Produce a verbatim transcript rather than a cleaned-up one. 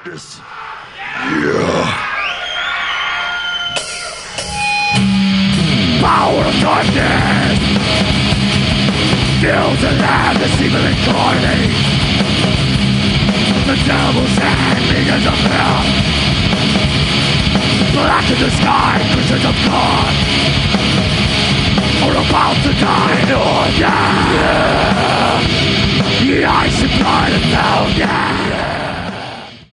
darkness. Yeah. Power of darkness fills the land, this evil incarnate. The devil's hand begins to fill. Black in the sky, creatures of God are about to die. Oh yeah, yeah. The icy pride of hell, yeah.